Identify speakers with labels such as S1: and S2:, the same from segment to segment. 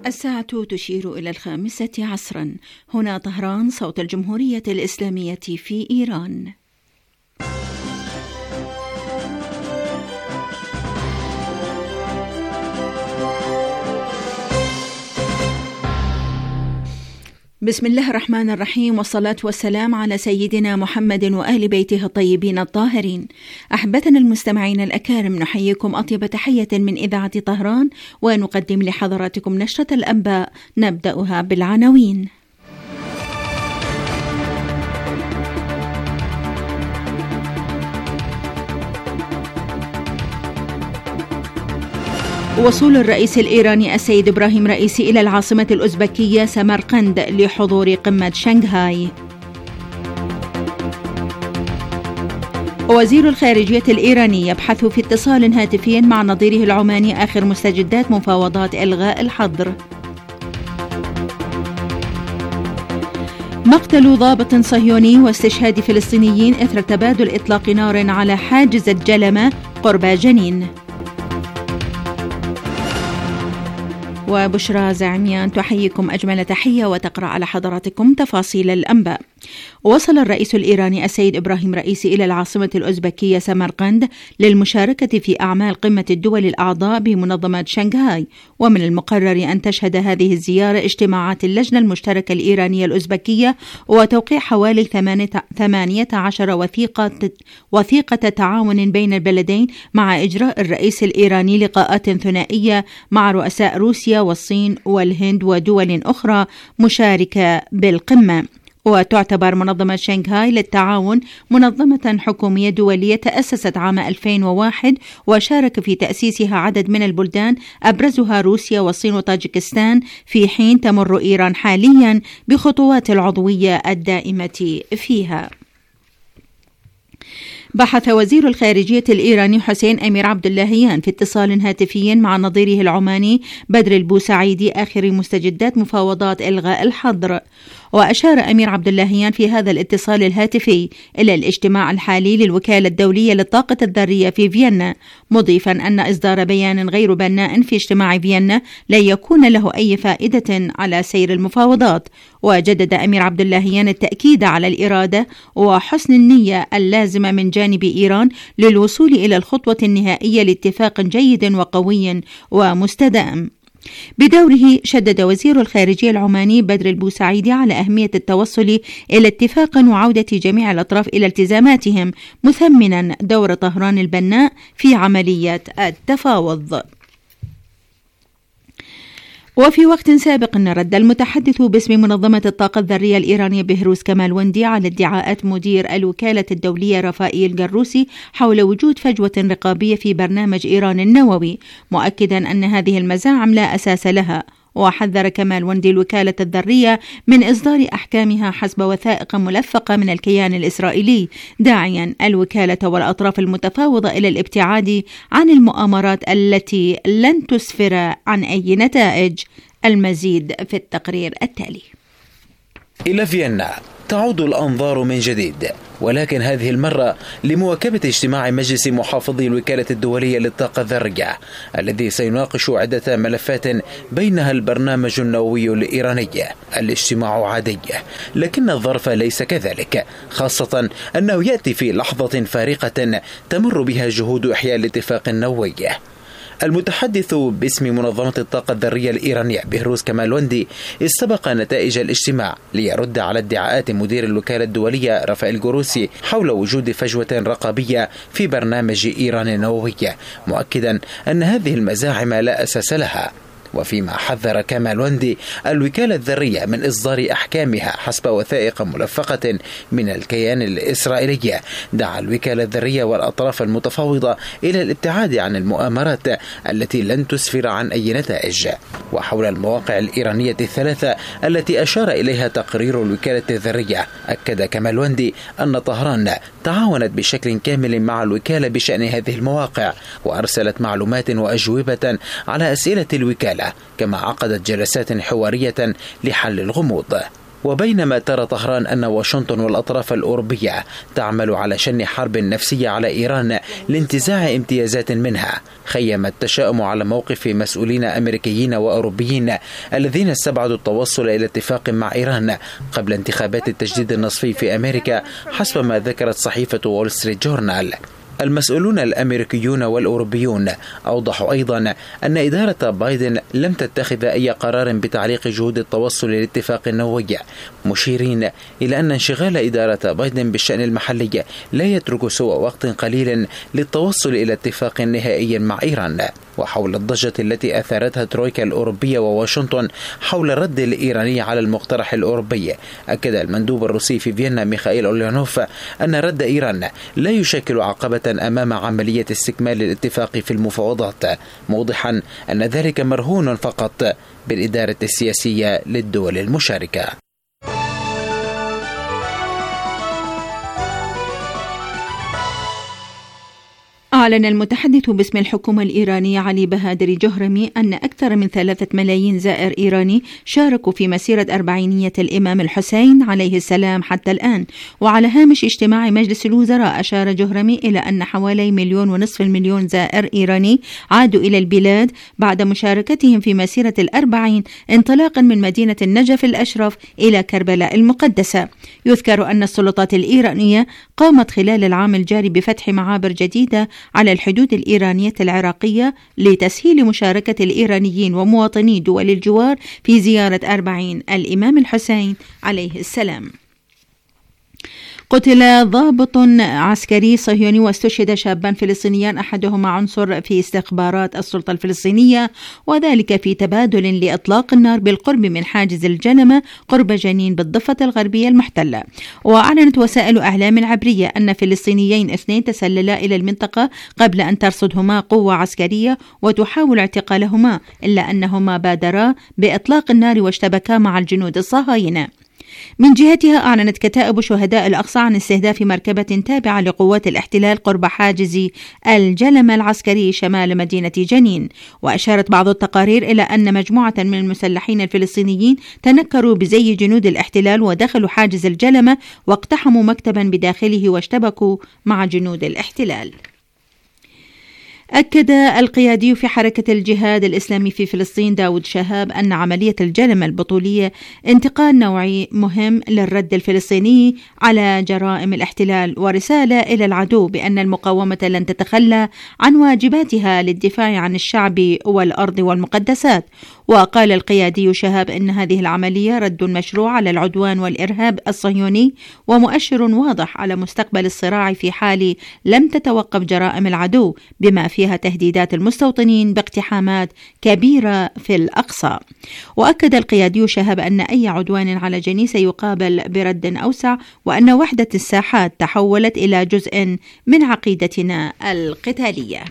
S1: الساعة تشير إلى 5 عصرا. هنا طهران، صوت الجمهورية الإسلامية في إيران. بسم الله الرحمن الرحيم، والصلاة والسلام على سيدنا محمد وأهل بيته الطيبين الطاهرين. أحبتنا المستمعين الأكارم، نحييكم أطيب تحية من إذاعة طهران، ونقدم لحضراتكم نشرة الأنباء نبدأها بالعناوين. وصول الرئيس الإيراني السيد إبراهيم رئيسي إلى العاصمة الأوزبكية سمرقند لحضور قمة شنغهاي. وزير الخارجية الإيراني يبحث في اتصال هاتفي مع نظيره العماني آخر مستجدات مفاوضات إلغاء الحظر. مقتل ضابط صهيوني واستشهاد فلسطينيين إثر تبادل إطلاق نار على حاجز الجلمة قرب جنين. وبشرى زعميان تحييكم أجمل تحية وتقرأ على حضراتكم تفاصيل الأنباء. وصل الرئيس الإيراني السيد إبراهيم رئيسي إلى العاصمة الأوزبكية سمرقند للمشاركة في أعمال قمة الدول الأعضاء بمنظمة شنغهاي، ومن المقرر أن تشهد هذه الزيارة اجتماعات اللجنة المشتركة الإيرانية الأوزبكية وتوقيع حوالي 18 وثيقة تعاون بين البلدين، مع إجراء الرئيس الإيراني لقاءات ثنائية مع رؤساء روسيا والصين والهند ودول أخرى مشاركة بالقمة. وتعتبر منظمة شنغهاي للتعاون منظمة حكومية دولية تأسست عام 2001، وشارك في تأسيسها عدد من البلدان أبرزها روسيا والصين وطاجكستان، في حين تمر إيران حاليا بخطوات العضوية الدائمة فيها. بحث وزير الخارجية الإيراني حسين أمير عبد اللهيان في اتصال هاتفي مع نظيره العماني بدر البوسعيدي آخر مستجدات مفاوضات إلغاء الحظر. وأشار أمير عبد اللهيان في هذا الاتصال الهاتفي إلى الاجتماع الحالي للوكالة الدولية للطاقة الذرية في فيينا، مضيفا أن إصدار بيان غير بناء في اجتماع فيينا لن يكون له أي فائدة على سير المفاوضات. وجدد أمير عبد اللهيان التأكيد على الإرادة وحسن النية اللازمة من جانب إيران للوصول إلى الخطوة النهائية لاتفاق جيد وقوي ومستدام. بدوره شدد وزير الخارجية العماني بدر البوسعيدي على أهمية التوصل إلى اتفاق وعودة جميع الأطراف إلى التزاماتهم، مثمنا دور طهران البناء في عملية التفاوض. وفي وقت سابق رد المتحدث باسم منظمة الطاقة الذرية الإيرانية بهروز كمالوندي على ادعاءات مدير الوكالة الدولية رفائيل جروسي حول وجود فجوة رقابية في برنامج إيران النووي، مؤكدا أن هذه المزاعم لا أساس لها. وحذر كمالوندي الوكالة الذرية من إصدار أحكامها حسب وثائق ملفقة من الكيان الإسرائيلي، داعيا الوكالة والأطراف المتفاوضة إلى الابتعاد عن المؤامرات التي لن تسفر عن أي نتائج. المزيد في التقرير التالي.
S2: إلى فيينا تعود الأنظار من جديد، ولكن هذه المرة لمواكبة اجتماع مجلس محافظي الوكالة الدولية للطاقة الذرية الذي سيناقش عدة ملفات بينها البرنامج النووي الإيراني. الاجتماع عادي، لكن الظرف ليس كذلك، خاصة أنه يأتي في لحظة فارقة تمر بها جهود إحياء الاتفاق النووي. المتحدث باسم منظمة الطاقة الذرية الإيرانية بهروز كمالوندي استبق نتائج الاجتماع ليرد على ادعاءات مدير الوكالة الدولية رفائيل جروسي حول وجود فجوة رقابية في برنامج إيران النووي، مؤكدا أن هذه المزاعم لا أساس لها. وفيما حذر كمالوندي الوكالة الذرية من إصدار أحكامها حسب وثائق ملفقة من الكيان الإسرائيلي، دعا الوكالة الذرية والأطراف المتفاوضة إلى الابتعاد عن المؤامرات التي لن تسفر عن أي نتائج. وحول المواقع الإيرانية الثلاثة التي أشار إليها تقرير الوكالة الذرية، أكد كمالوندي أن طهران تعاونت بشكل كامل مع الوكالة بشأن هذه المواقع، وأرسلت معلومات وأجوبة على أسئلة الوكالة، كما عقدت جلسات حوارية لحل الغموض. وبينما ترى طهران أن واشنطن والأطراف الأوروبية تعمل على شن حرب نفسية على إيران لانتزاع امتيازات منها، خيم التشاؤم على موقف مسؤولين أمريكيين وأوروبيين الذين استبعدوا التوصل إلى اتفاق مع إيران قبل انتخابات التجديد النصفي في أمريكا حسب ما ذكرت صحيفة وول ستريت جورنال. المسؤولون الأمريكيون والأوروبيون أوضحوا أيضا أن إدارة بايدن لم تتخذ أي قرار بتعليق جهود التوصل للاتفاق النووي، مشيرين إلى أن انشغال إدارة بايدن بالشأن المحلي لا يترك سوى وقت قليل للتوصل إلى اتفاق نهائي مع إيران. وحول الضجة التي أثارتها الترويكا الأوروبية وواشنطن حول الرد الإيراني على المقترح الأوروبي، أكد المندوب الروسي في فيينا ميخائيل أوليانوف أن رد إيران لا يشكل عقبة أمام عملية استكمال الاتفاق في المفاوضات، موضحا أن ذلك مرهون فقط بالإدارة السياسية للدول المشاركة.
S1: أعلن المتحدث باسم الحكومة الإيرانية علي بهادر جهرمي أن أكثر من 3 ملايين زائر إيراني شاركوا في مسيرة 40 الإمام الحسين عليه السلام حتى الآن. وعلى هامش اجتماع مجلس الوزراء أشار جهرمي إلى أن حوالي 1.5 مليون زائر إيراني عادوا إلى البلاد بعد مشاركتهم في مسيرة 40 انطلاقا من مدينة النجف الأشرف إلى كربلاء المقدسة. يذكر أن السلطات الإيرانية قامت خلال العام الجاري بفتح معابر جديدة على الحدود الإيرانية العراقية لتسهيل مشاركة الإيرانيين ومواطني دول الجوار في زيارة 40 الإمام الحسين عليه السلام. قتل ضابط عسكري صهيوني واستشهد شابان فلسطينيان أحدهما عنصر في استخبارات السلطة الفلسطينية، وذلك في تبادل لإطلاق النار بالقرب من حاجز الجلمة قرب جنين بالضفة الغربية المحتلة. وأعلنت وسائل إعلام عبرية أن فلسطينيين 2 تسللا إلى المنطقة قبل أن ترصدهما قوة عسكرية وتحاول اعتقالهما، إلا أنهما بادرا بإطلاق النار واشتبكا مع الجنود الصهاينة. من جهتها أعلنت كتائب شهداء الأقصى عن استهداف مركبة تابعة لقوات الاحتلال قرب حاجز الجلمة العسكري شمال مدينة جنين. وأشارت بعض التقارير إلى أن مجموعة من المسلحين الفلسطينيين تنكروا بزي جنود الاحتلال ودخلوا حاجز الجلمة واقتحموا مكتبا بداخله واشتبكوا مع جنود الاحتلال. أكد القيادي في حركة الجهاد الإسلامي في فلسطين داود شهاب أن عملية الجلمة البطولية انتقال نوعي مهم للرد الفلسطيني على جرائم الاحتلال، ورسالة إلى العدو بأن المقاومة لن تتخلى عن واجباتها للدفاع عن الشعب والأرض والمقدسات. وقال القيادي شهاب أن هذه العملية رد مشروع على العدوان والإرهاب الصهيوني ومؤشر واضح على مستقبل الصراع في حال لم تتوقف جرائم العدو بما فيها تهديدات المستوطنين باقتحامات كبيرة في الأقصى. وأكد القيادي شهاب أن أي عدوان على جنين سيقابل برد أوسع، وأن وحدة الساحات تحولت إلى جزء من عقيدتنا القتالية.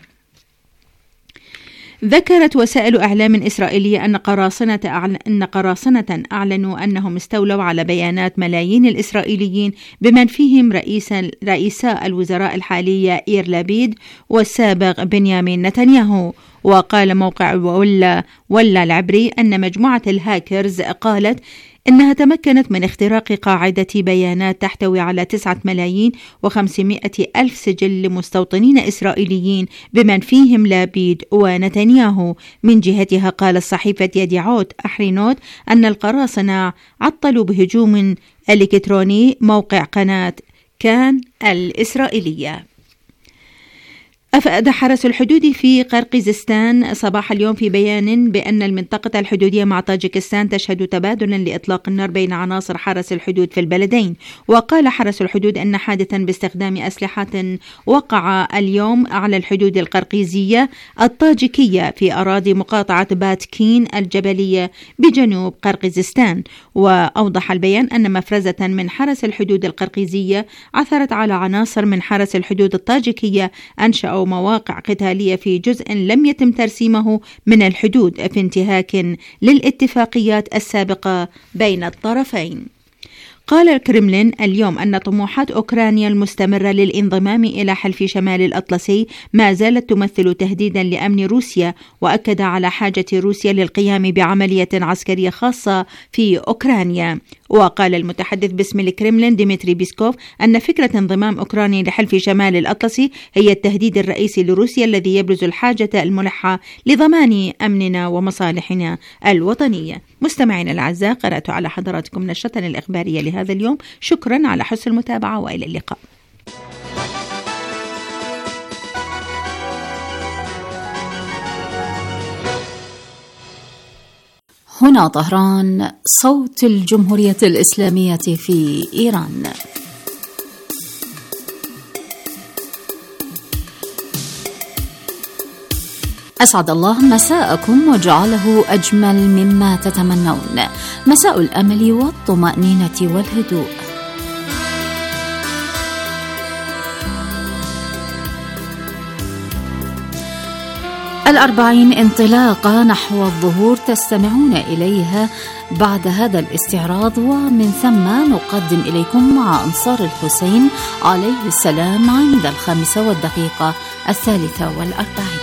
S1: ذكرت وسائل إعلام إسرائيلية أن قراصنة أعلنوا أنهم استولوا على بيانات ملايين الإسرائيليين بمن فيهم رئيسا الوزراء الحالية يائير لبيد والسابق بنيامين نتنياهو. وقال موقع ولا العبري أن مجموعة الهاكرز قالت إنها تمكنت من اختراق قاعدة بيانات تحتوي على 9,500,000 سجل لمستوطنين إسرائيليين بمن فيهم لابيد ونتنياهو. من جهتها قال صحيفة يديعوت أحرينوت أن القراصنة عطلوا بهجوم إلكتروني موقع قناة كان الإسرائيلية. أفاد حرس الحدود في قرقيزستان صباح اليوم في بيان بأن المنطقة الحدودية مع طاجكستان تشهد تبادلا لإطلاق النار بين عناصر حرس الحدود في البلدين. وقال حرس الحدود أن حادثا باستخدام أسلحة وقع اليوم على الحدود القرقيزية الطاجكية في أراضي مقاطعة باتكين الجبلية بجنوب قرقيزستان. وأوضح البيان أن مفرزة من حرس الحدود القرقيزية عثرت على عناصر من حرس الحدود الطاجكية أنشأوا مواقع قتالية في جزء لم يتم ترسيمه من الحدود في انتهاك للاتفاقيات السابقة بين الطرفين. قال الكرملين اليوم أن طموحات أوكرانيا المستمرة للانضمام إلى حلف شمال الأطلسي ما زالت تمثل تهديدا لأمن روسيا، وأكد على حاجة روسيا للقيام بعملية عسكرية خاصة في أوكرانيا. وقال المتحدث باسم الكرملين ديمتري بيسكوف أن فكرة انضمام أوكرانيا لحلف شمال الأطلسي هي التهديد الرئيسي لروسيا الذي يبرز الحاجة الملحة لضمان أمننا ومصالحنا الوطنية. مستمعينا الأعزاء، قرأت على حضراتكم نشرتنا الإخبارية لهذا اليوم. شكرا على حسن المتابعة وإلى اللقاء.
S3: هنا طهران، صوت الجمهورية الإسلامية في إيران. أسعد الله مساءكم وجعله أجمل مما تتمنون، مساء الأمل والطمأنينة والهدوء. ال40 انطلاقة نحو الظهور تستمعون إليها بعد هذا الاستعراض، ومن ثم نقدم إليكم مع أنصار الحسين عليه السلام عند 5:43.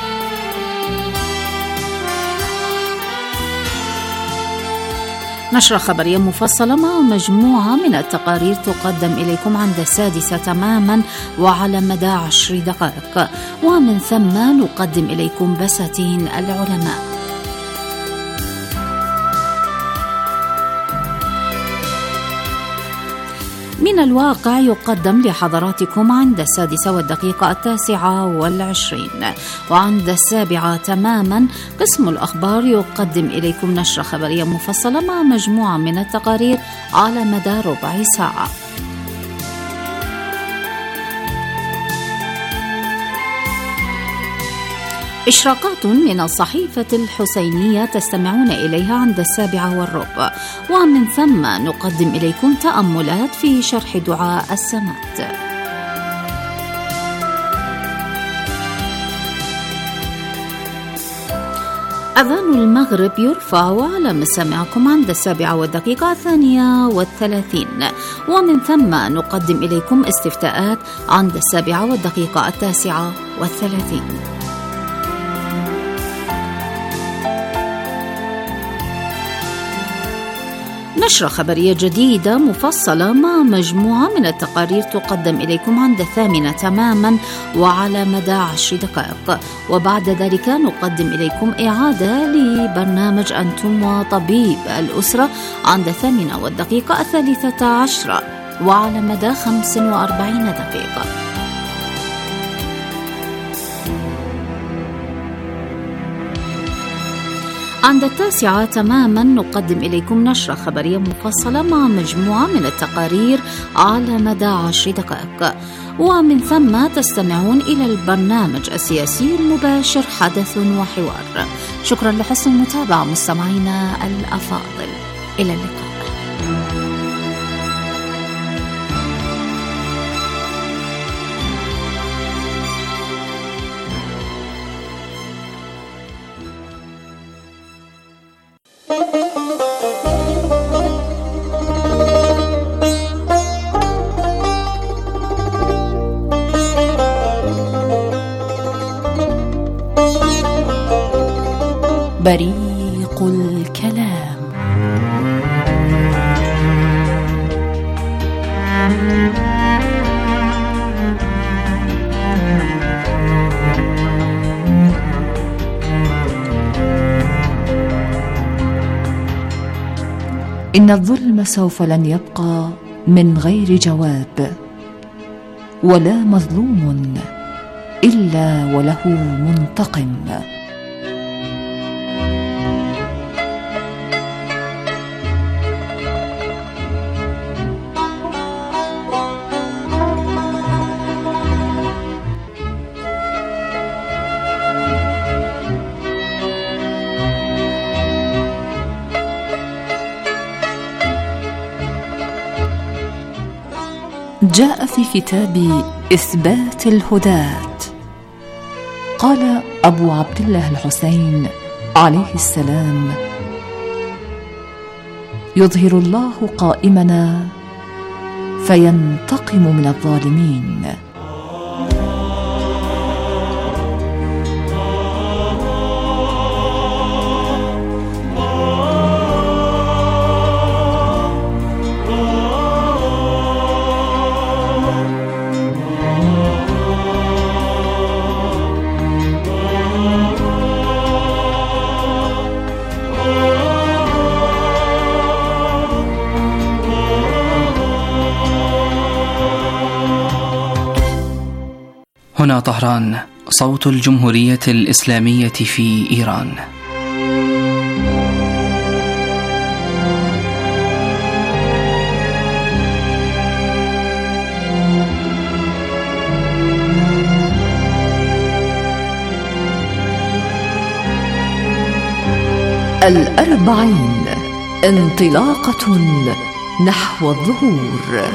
S3: نشرة خبرية مفصلة مع مجموعة من التقارير تقدم إليكم عند 6 تماما وعلى مدى 10 دقائق، ومن ثم نقدم إليكم بساتين العلماء. من الواقع يقدم لحضراتكم عند 6:29، وعند 7 تماما قسم الأخبار يقدم إليكم نشرة خبرية مفصلة مع مجموعة من التقارير على مدى ربع ساعة. إشراقات من الصحيفة الحسينية تستمعون إليها عند 7:15، ومن ثم نقدم إليكم تأملات في شرح دعاء السمات. أذان المغرب يرفع على مسامعكم عند 7:32، ومن ثم نقدم إليكم استفتاءات عند 7:39. نشرة خبرية جديدة مفصلة مع مجموعة من التقارير تقدم إليكم عند 8 تماما وعلى مدى 10 دقائق، وبعد ذلك نقدم إليكم إعادة لبرنامج أنتم وطبيب الأسرة عند 8:13 وعلى مدى 45 دقيقة. عند 9 تماما نقدم إليكم نشرة خبرية مفصلة مع مجموعة من التقارير على مدى 10 دقائق، ومن ثم تستمعون إلى البرنامج السياسي المباشر حدث وحوار. شكرا لحسن المتابعة مستمعينا الأفاضل، إلى اللقاء. بريق الكلام.
S4: إن الظلم سوف لن يبقى من غير جواب، ولا مظلوم إلا وله منتقم. جاء في كتاب إثبات الهداة، قال أبو عبد الله الحسين عليه السلام: يظهر الله قائمنا فينتقم من الظالمين.
S5: هنا طهران، صوت الجمهورية الإسلامية في إيران.
S4: الأربعين، انطلاقة نحو الظهور.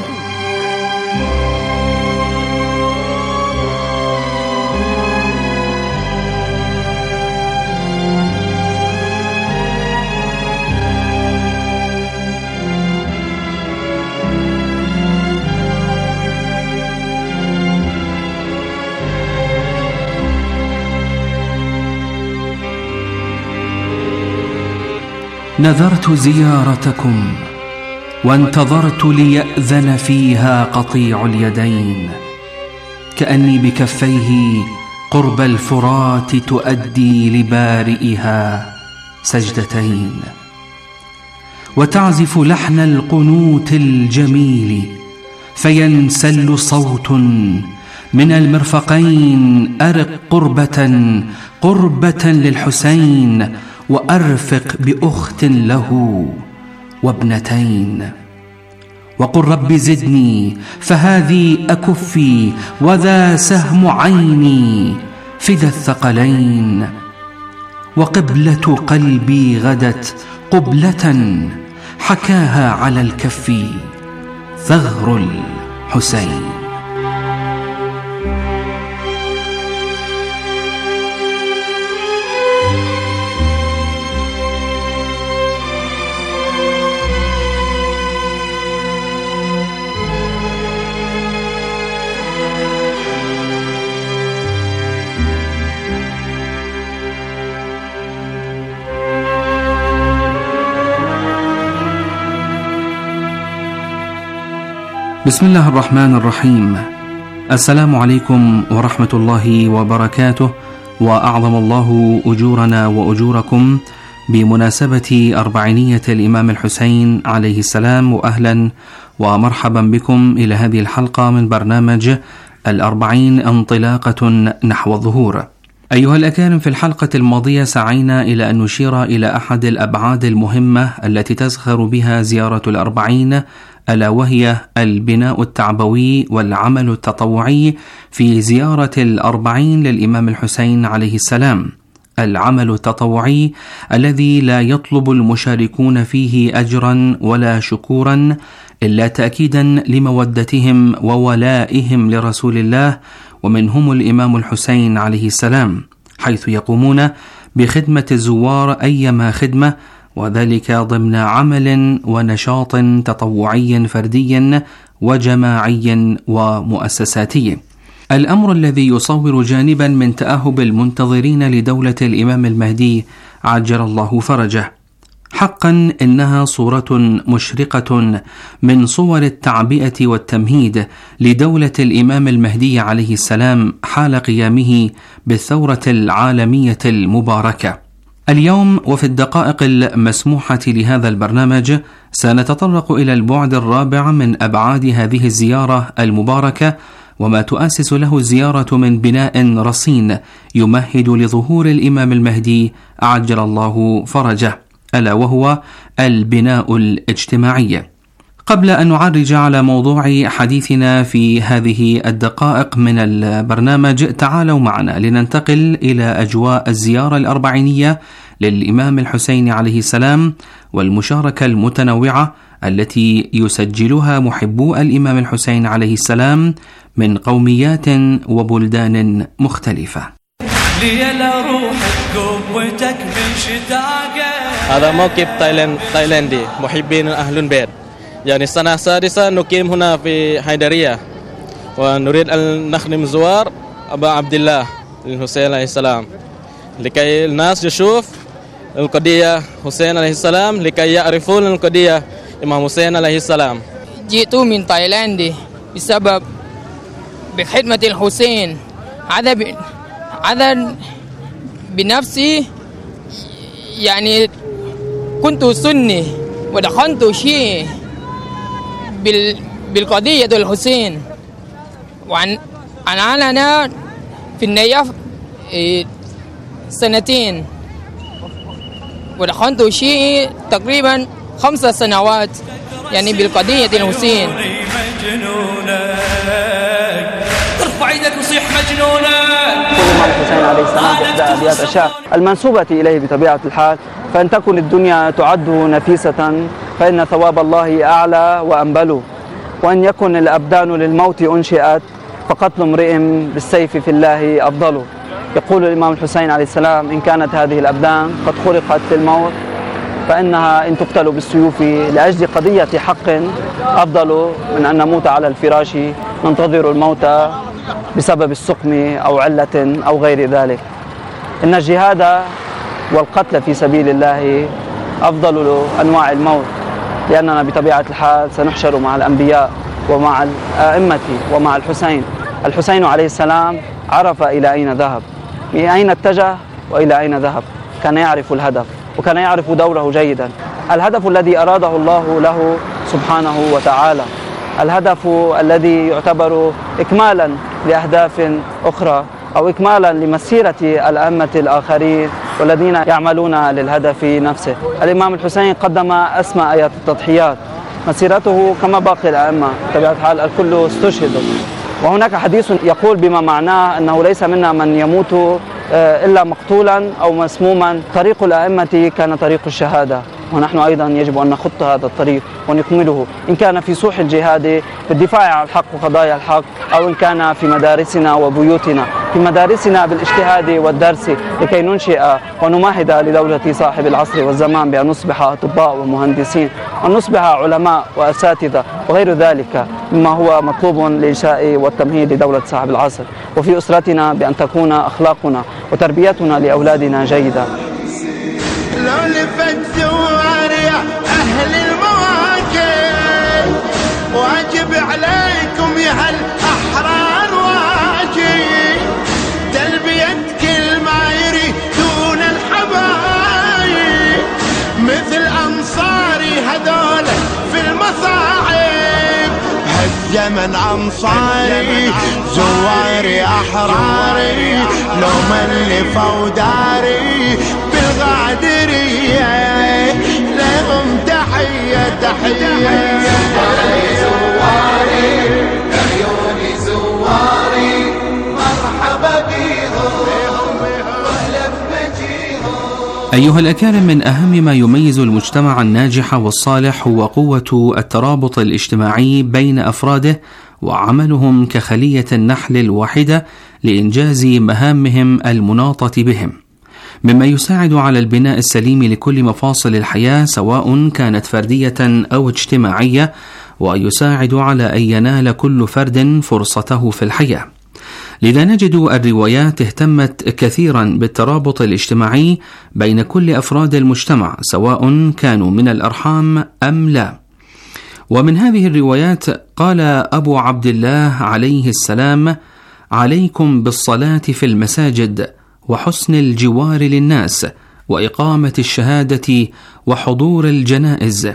S6: نذرت زيارتكم وانتظرت ليأذن فيها قطيع اليدين، كأني بكفيه قرب الفرات تؤدي لبارئها سجدتين، وتعزف لحن القنوت الجميل، فينسل صوت من المرفقين: أرق قربة للحسين، وأرفق بأخت له وابنتين. وقل رب زدني فهذه أكفي، وذا سهم عيني فدى الثقلين. وقبلة قلبي غدت قبلة حكاها على الكف ثغر الحسين. بسم الله الرحمن الرحيم. السلام عليكم ورحمة الله وبركاته، وأعظم الله أجورنا وأجوركم بمناسبة أربعينية الإمام الحسين عليه السلام، وأهلا ومرحبا بكم إلى هذه الحلقة من برنامج الأربعين، انطلاقة نحو الظهور. أيها الأكارم، في الحلقة الماضية سعينا إلى أن نشير إلى أحد الأبعاد المهمة التي تزخر بها زيارة الأربعين، ألا وهي البناء التعبوي والعمل التطوعي في زيارة الأربعين للإمام الحسين عليه السلام. العمل التطوعي الذي لا يطلب المشاركون فيه أجرا ولا شكورا، إلا تأكيدا لمودتهم وولائهم لرسول الله، ومنهم الإمام الحسين عليه السلام، حيث يقومون بخدمة الزوار أيما خدمة، وذلك ضمن عمل ونشاط تطوعي فردي وجماعي ومؤسساتي. الأمر الذي يصور جانبا من تأهب المنتظرين لدولة الإمام المهدي عجل الله فرجه. حقا إنها صورة مشرقة من صور التعبئة والتمهيد لدولة الإمام المهدي عليه السلام حال قيامه بالثورة العالمية المباركة. اليوم وفي الدقائق المسموحة لهذا البرنامج سنتطرق إلى البعد الرابع من أبعاد هذه الزيارة المباركة، وما تؤسس له الزيارة من بناء رصين يمهد لظهور الإمام المهدي عجل الله فرجه، ألا وهو البناء الاجتماعي. قبل أن نعرج على موضوع حديثنا في هذه الدقائق من البرنامج، تعالوا معنا لننتقل إلى أجواء الزيارة الأربعينية للإمام الحسين عليه السلام، والمشاركة المتنوعة التي يسجلها محبو الإمام الحسين عليه السلام من قوميات وبلدان مختلفة.
S7: هذا موقف تايلاندي محبين أهل البيت، يعني السنة السادسة نقيم هنا في حيدرية، ونريد أن نخدم زوار أبا عبد الله الحسين عليه السلام، لكي الناس تشوف القضية حسين عليه السلام، لكي يعرفون القضية إمام حسين عليه السلام.
S8: جئت من تايلاند بسبب بخدمة الحسين. هذا بنفسي، يعني كنت سني ودخلت شيعي بالقضية الحسين، وأنا في النيف 2 ودخلت شيء تقريبا 5 سنوات يعني بالقضية الحسين.
S9: ارفع ايدك وصيح مجنونة.
S10: يقول الإمام الحسين عليه السلام في إحدى أبيات الشعر المنسوبة إليه بطبيعة الحال: فإن تكن الدنيا تعد نفيسة فإن ثواب الله أعلى وأنبل، وإن يكن الأبدان للموت أنشئت فقتل امرئ بالسيف في الله أفضل. يقول الإمام الحسين عليه السلام: إن كانت هذه الأبدان قد خلقت للموت فإنها إن تقتل بالسيوف لأجل قضية حق أفضل من أن نموت على الفراش ننتظر الموت بسبب السقم أو علة أو غير ذلك. إن الجهاد والقتل في سبيل الله أفضل أنواع الموت، لأننا بطبيعة الحال سنحشر مع الأنبياء ومع الأئمة ومع الحسين. الحسين عليه السلام عرف إلى أين ذهب، من أين اتجه وإلى أين ذهب. كان يعرف الهدف وكان يعرف دوره جيدا، الهدف الذي أراده الله له سبحانه وتعالى، الهدف الذي يعتبر إكمالا لأهداف أخرى أو إكمالا لمسيرة الأئمة الآخرين والذين يعملون للهدف نفسه. الإمام الحسين قدم أسمى آيات التضحيات، مسيرته كما باقي الأئمة بطبيعة الحال الكل استشهد. وهناك حديث يقول بما معناه أنه ليس منا من يموت إلا مقتولا أو مسموما. طريق الأئمة كان طريق الشهادة، ونحن أيضا يجب أن نخط هذا الطريق ونكمله، إن كان في سوح الجهاد في الدفاع عن الحق وقضايا الحق، أو إن كان في مدارسنا وبيوتنا، في مدارسنا بالاجتهاد والدرس لكي ننشئ ونمهد لدولة صاحب العصر والزمان بأن نصبح أطباء ومهندسين، وأن نصبح علماء وأساتذة وغير ذلك مما هو مطلوب لإنشاء والتمهيد لدولة صاحب العصر. وفي أسرتنا بأن تكون أخلاقنا وتربيتنا لأولادنا جيدة.
S11: لو لفت زوار يا أهل المواكب واجب عليكم يا هالأحرار، واجب تلبية كل ما يريدون الحبايب مثل أنصاري هذول في المصاعب. هالزمن أنصاري زواري أحراري لو من لفوداري بالغادرية لهم تحية تحية. زواري عيوني زواري مرحبا بيهم واهلا بمجيهم.
S6: أيها الأكارم، من أهم ما يميز المجتمع الناجح والصالح هو قوة الترابط الاجتماعي بين أفراده وعملهم كخلية النحل الواحدة لإنجاز مهامهم المناطة بهم، مما يساعد على البناء السليم لكل مفاصل الحياة سواء كانت فردية أو اجتماعية، ويساعد على أن ينال كل فرد فرصته في الحياة. لذا نجد الروايات اهتمت كثيرا بالترابط الاجتماعي بين كل أفراد المجتمع سواء كانوا من الأرحام أم لا. ومن هذه الروايات قال أبو عبد الله عليه السلام: عليكم بالصلاة في المساجد وحسن الجوار للناس وإقامة الشهادة وحضور الجنائز،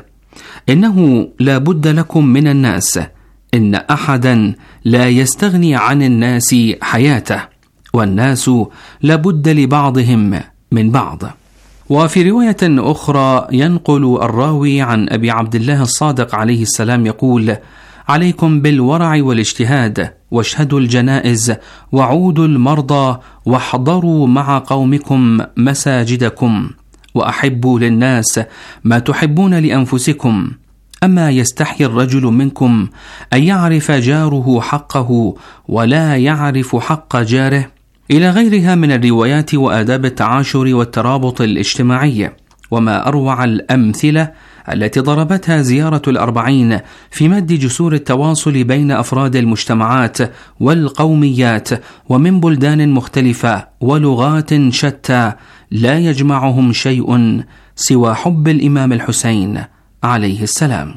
S6: إنه لا بد لكم من الناس، إن أحدا لا يستغني عن الناس حياته، والناس لا بد لبعضهم من بعض. وفي رواية أخرى ينقل الراوي عن أبي عبد الله الصادق عليه السلام يقول: عليكم بالورع والاجتهاد واشهدوا الجنائز وعودوا المرضى واحضروا مع قومكم مساجدكم وأحبوا للناس ما تحبون لأنفسكم. أما يستحي الرجل منكم أن يعرف جاره حقه ولا يعرف حق جاره، إلى غيرها من الروايات وآداب التعاشر والترابط الاجتماعي. وما أروع الأمثلة التي ضربتها زيارة الأربعين في مد جسور التواصل بين أفراد المجتمعات والقوميات ومن بلدان مختلفة ولغات شتى لا يجمعهم شيء سوى حب الإمام الحسين عليه السلام.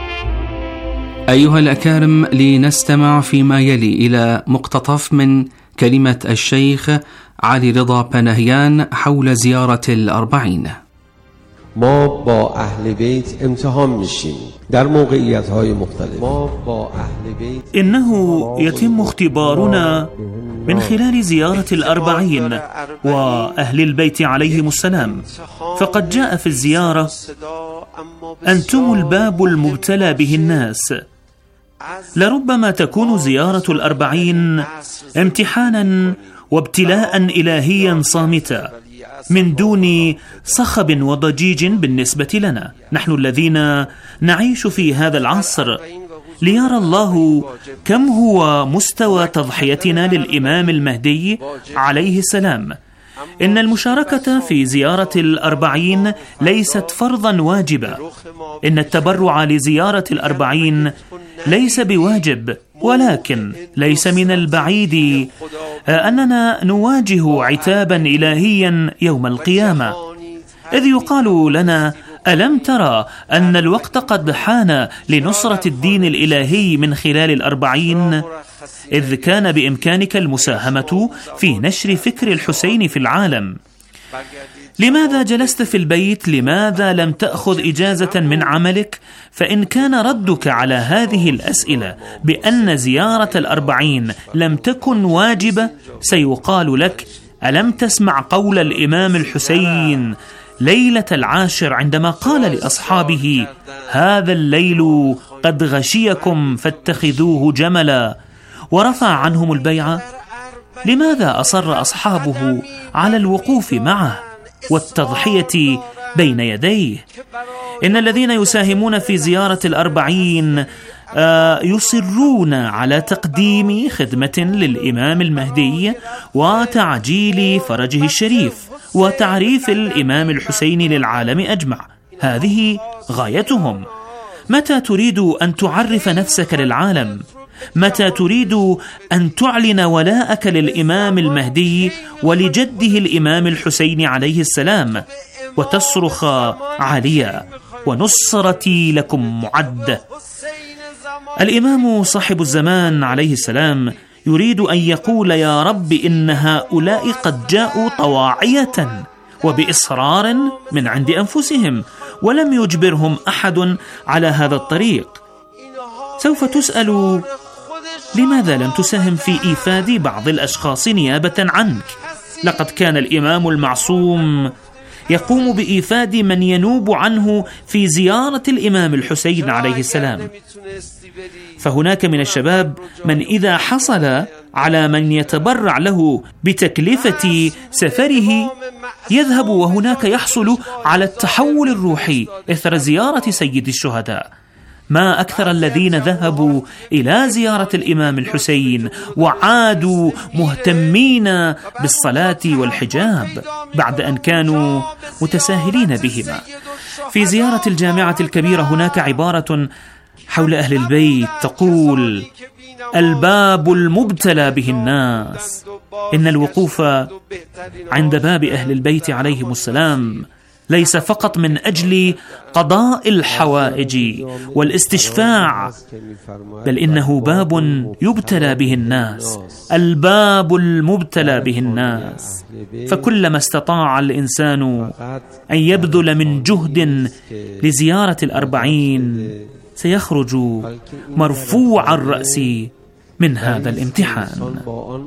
S6: أيها الأكارم، لنستمع فيما يلي إلى مقتطف من كلمة الشيخ علي رضا بناهیان حول زيارة الأربعين.
S12: ما با اهل بیت امتحان میشیم در موقعیت‌های مختلف. ما با اهل بیت
S13: إنه يتم اختبارنا من خلال زيارة الأربعين وأهل البيت عليهم السلام، فقد جاء في الزيارة: أنتم الباب المبتلى به الناس. لربما تكون زيارة الأربعين امتحانا وابتلاء إلهيا صامتا من دون صخب وضجيج بالنسبة لنا، نحن الذين نعيش في هذا العصر، ليرى الله كم هو مستوى تضحيتنا للإمام المهدي عليه السلام. إن المشاركة في زيارة الأربعين ليست فرضا واجبا، إن التبرع لزيارة الأربعين ليس بواجب، ولكن ليس من البعيد أننا نواجه عتابا إلهيا يوم القيامة، إذ يقال لنا: ألم ترى أن الوقت قد حان لنصرة الدين الإلهي من خلال الأربعين؟ إذ كان بإمكانك المساهمة في نشر فكر الحسين في العالم. لماذا جلست في البيت؟ لماذا لم تأخذ إجازة من عملك؟ فإن كان ردك على هذه الأسئلة بأن زيارة الأربعين لم تكن واجبة، سيقال لك: ألم تسمع قول الإمام الحسين ليلة العاشر عندما قال لأصحابه: هذا الليل قد غشيكم فاتخذوه جملا، ورفع عنهم البيعة؟ لماذا أصر أصحابه على الوقوف معه والتضحية بين يديه؟ إن الذين يساهمون في زيارة الأربعين يصرون على تقديم خدمة للإمام المهدي وتعجيل فرجه الشريف وتعريف الإمام الحسين للعالم أجمع، هذه غايتهم. متى تريد أن تعرف نفسك للعالم؟ متى تريد أن تعلن ولاءك للإمام المهدي ولجده الإمام الحسين عليه السلام وتصرخ عاليا: ونصرتي لكم معد؟ الإمام صاحب الزمان عليه السلام يريد أن يقول: يا رب، إن هؤلاء قد جاءوا طواعية وبإصرار من عند أنفسهم، ولم يجبرهم أحد على هذا الطريق. سوف تسأل: لماذا لم تساهم في إيفاد بعض الأشخاص نيابة عنك؟ لقد كان الإمام المعصوم يقوم بإيفاد من ينوب عنه في زيارة الإمام الحسين عليه السلام. فهناك من الشباب من إذا حصل على من يتبرع له بتكلفة سفره يذهب، وهناك يحصل على التحول الروحي إثر زيارة سيد الشهداء. ما أكثر الذين ذهبوا إلى زيارة الإمام الحسين وعادوا مهتمين بالصلاة والحجاب بعد أن كانوا متساهلين بهما. في زيارة الجامعة الكبيرة هناك عبارة حول أهل البيت تقول: الباب المبتلى به الناس. إن الوقوف عند باب أهل البيت عليهم السلام ليس فقط من أجل قضاء الحوائج والاستشفاع، بل إنه باب يبتلى به الناس، الباب المبتلى به الناس. فكلما استطاع الإنسان أن يبذل من جهد لزيارة الأربعين سيخرج مرفوع الرأس من هذا الامتحان.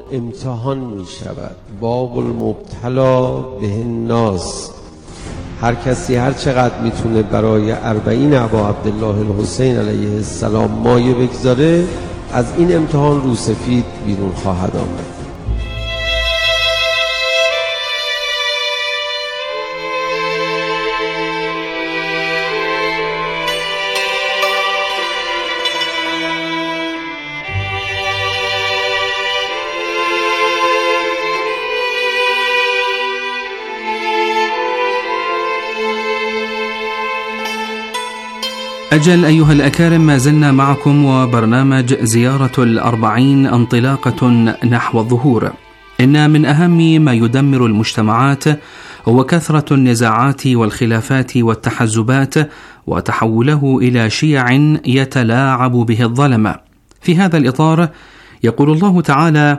S12: باب المبتلى به الناس. هر کسی هر چقدر میتونه برای 40 ابا عبدالله الحسین علیه السلام مایه بگذاره، از این امتحان روسفید بیرون خواهد آمد.
S6: أجل أيها الأكارم، ما زلنا معكم وبرنامج زيارة الأربعين انطلاقة نحو الظهور. إن من أهم ما يدمر المجتمعات هو كثرة النزاعات والخلافات والتحزبات وتحوله إلى شيع يتلاعب به الظلمة. في هذا الإطار يقول الله تعالى: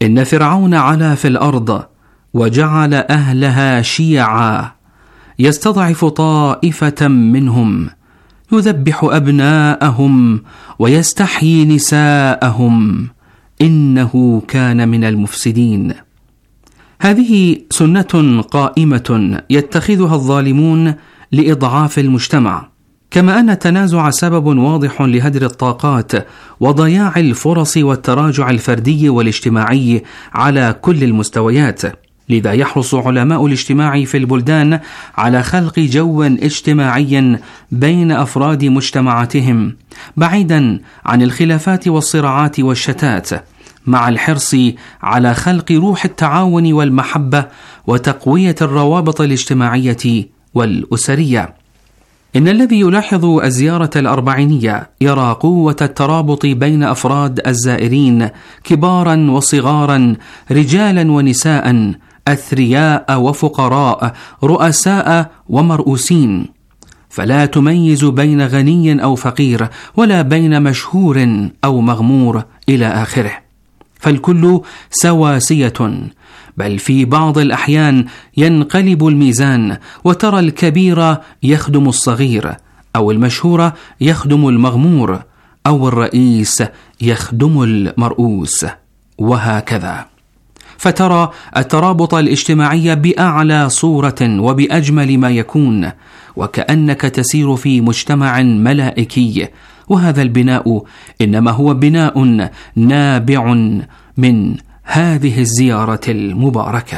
S6: إن فرعون علا في الأرض وجعل أهلها شيعا يستضعف طائفة منهم يذبح أبناءهم ويستحيي نساءهم إنه كان من المفسدين. هذه سنة قائمة يتخذها الظالمون لإضعاف المجتمع، كما أن التنازع سبب واضح لهدر الطاقات وضياع الفرص والتراجع الفردي والاجتماعي على كل المستويات. لذا يحرص علماء الاجتماع في البلدان على خلق جو اجتماعي بين أفراد مجتمعاتهم بعيدا عن الخلافات والصراعات والشتات، مع الحرص على خلق روح التعاون والمحبة وتقوية الروابط الاجتماعية والأسرية. إن الذي يلاحظ الزيارة الأربعينية يرى قوة الترابط بين أفراد الزائرين كبارا وصغارا، رجالا ونساء، أثرياء وفقراء، رؤساء ومرؤوسين، فلا تميز بين غني أو فقير ولا بين مشهور أو مغمور إلى آخره، فالكل سواسية، بل في بعض الأحيان ينقلب الميزان وترى الكبير يخدم الصغير، أو المشهور يخدم المغمور، أو الرئيس يخدم المرؤوس، وهكذا. فترى الترابط الاجتماعي بأعلى صورة وبأجمل ما يكون، وكأنك تسير في مجتمع ملائكي، وهذا البناء إنما هو بناء نابع من هذه الزيارة المباركة.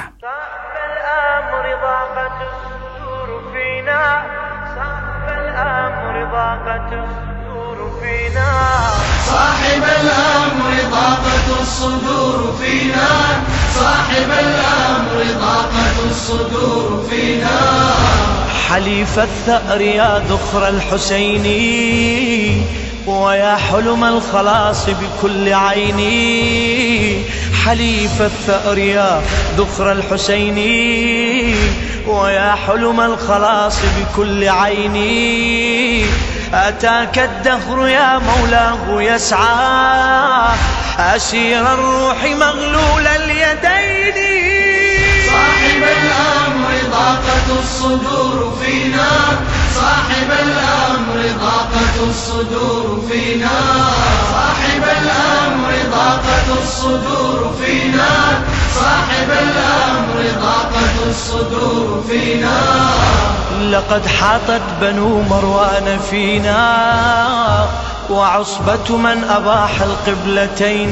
S11: صاحب الأمر ضاقت الصدور فينا، صاحب الأمر ضاقت الصدور فينا.
S14: حليف الثأر يا ذخر الحسيني، ويا حلم الخلاص بكل عيني. حليف الثأر يا ذخر الحسيني، ويا حلم الخلاص بكل عيني. أتاك الدهر يا مولاه يسعى، أسير الروح مغلول اليدين.
S11: صاحب الأمر ضاقت الصدور فينا، صاحب الأمر ضاقت الصدور فينا. صاحب الأمر ضاقت الصدور فينا، صاحب الأمر ضاقت الصدور فينا.
S14: لقد حاطت بنو مروان فينا، وعصبة من أباح القبلتين.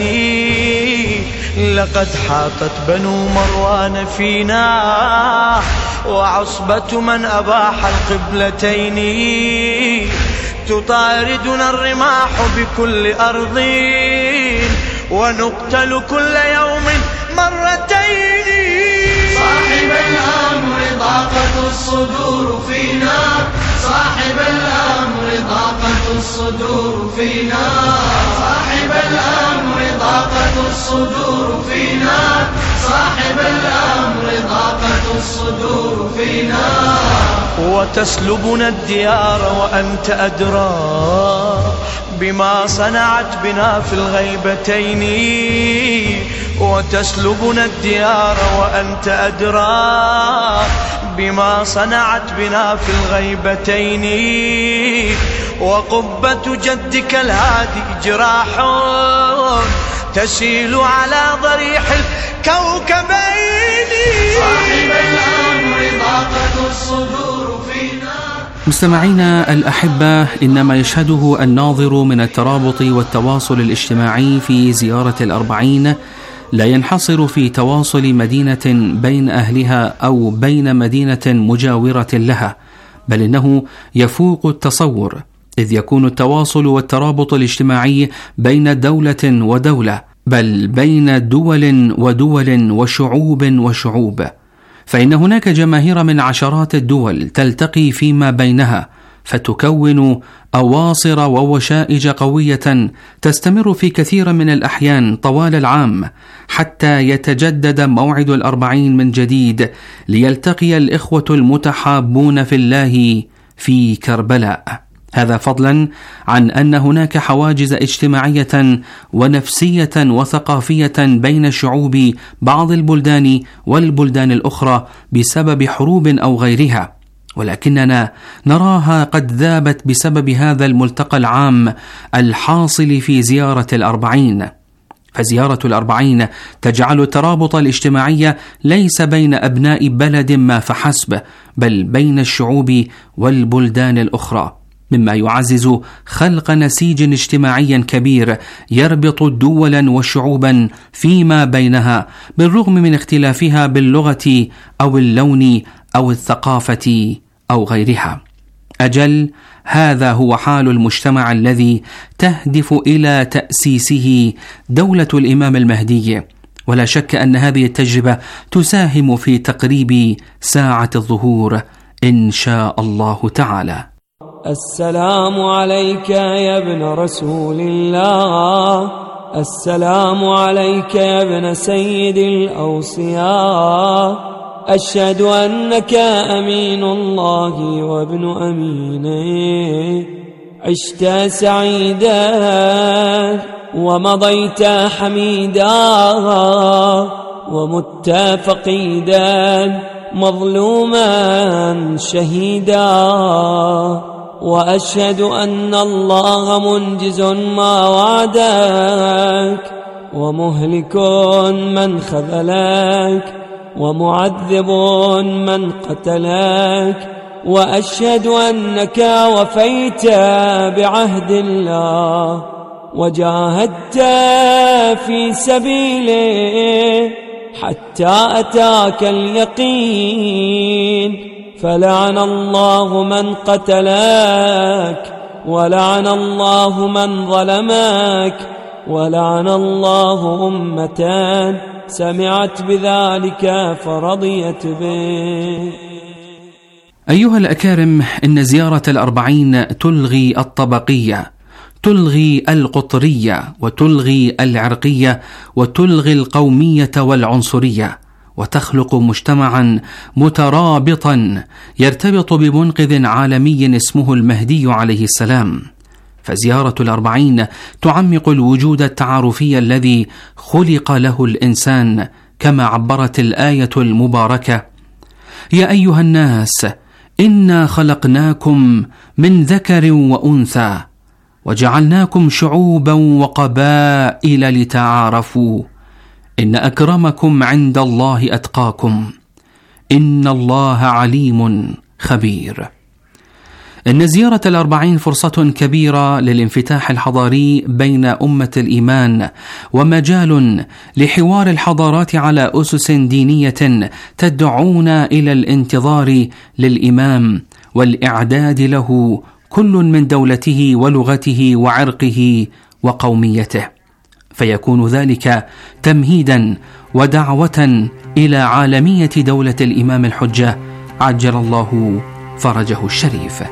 S14: لقد حاطت بنو مروان فينا، وعصبة من أباح القبلتين. تطاردنا الرماح بكل أرض، ونقتل كل يوم مرتين.
S11: صاحب الأمر ضاقت الصدور فينا، صاحب الأمر ضاقت الصدور فينا. صاحب الأمر ضاقت الصدور فينا، صاحب الأمر ضاقت الصدور فينا.
S14: وتسلبنا الديار وأنت أدرى بما صنعت بنا في الغيبتين. وتسلبنا الديار وأنت أدرى بما صنعت بنا في الغيبتين. وقبة جدك الهادي جراح تسيل على ضريح الكوكبين.
S11: صاحب الأمر ضاقت الصدور فينا.
S6: مستمعينا الأحبة، إنما يشهده الناظر من الترابط والتواصل الاجتماعي في زيارة الأربعين لا ينحصر في تواصل مدينة بين أهلها أو بين مدينة مجاورة لها، بل إنه يفوق التصور، إذ يكون التواصل والترابط الاجتماعي بين دولة ودولة، بل بين دول ودول وشعوب وشعوب. فإن هناك جماهير من عشرات الدول تلتقي فيما بينها، فتكون أواصر ووشائج قوية تستمر في كثير من الأحيان طوال العام، حتى يتجدد موعد الأربعين من جديد، ليلتقي الإخوة المتحابون في الله في كربلاء. هذا فضلا عن أن هناك حواجز اجتماعية ونفسية وثقافية بين شعوب بعض البلدان والبلدان الأخرى بسبب حروب أو غيرها، ولكننا نراها قد ذابت بسبب هذا الملتقى العام الحاصل في زيارة الأربعين. فزيارة الأربعين تجعل الترابط الاجتماعي ليس بين أبناء بلد ما فحسب، بل بين الشعوب والبلدان الأخرى، مما يعزز خلق نسيج اجتماعي كبير يربط دولا وشعوبا فيما بينها بالرغم من اختلافها باللغة أو اللون أو الثقافة أو غيرها. أجل، هذا هو حال المجتمع الذي تهدف إلى تأسيسه دولة الإمام المهدي، ولا شك أن هذه التجربة تساهم في تقريب ساعة الظهور إن شاء الله تعالى.
S15: السلام عليك يا ابن رسول الله، السلام عليك يا ابن سيد الأوصياء، أشهد أنك أمين الله وابن أمينه، عشت سعيدا ومضيت حميدا ومت فقيدا مظلوما شهيدا، وأشهد أن الله منجز ما وعدك ومهلك من خذلك ومعذب من قتلك، وأشهد أنك وفيت بعهد الله وجاهدت في سبيله حتى أتاك اليقين، فلعن الله من قتلك ولعن الله من ظلمك ولعن الله أمة سمعت بذلك فرضيت به.
S6: أيها الأكارم، إن زيارة الأربعين تلغي الطبقية، تلغي القطرية، وتلغي العرقية، وتلغي القومية والعنصرية، وتخلق مجتمعا مترابطا يرتبط بمنقذ عالمي اسمه المهدي عليه السلام. فزيارة الأربعين تعمق الوجود التعارفي الذي خلق له الإنسان، كما عبرت الآية المباركة: يا أيها الناس إنا خلقناكم من ذكر وأنثى وجعلناكم شعوبا وقبائل لتعارفوا إن أكرمكم عند الله أتقاكم إن الله عليم خبير. إن زيارة الأربعين فرصة كبيرة للانفتاح الحضاري بين أمة الإيمان، ومجال لحوار الحضارات على أسس دينية تدعونا إلى الانتظار للإمام والإعداد له، كل من دولته ولغته وعرقه وقوميته، فيكون ذلك تمهيدا ودعوة إلى عالمية دولة الإمام الحجة عجل الله فرجه الشريف.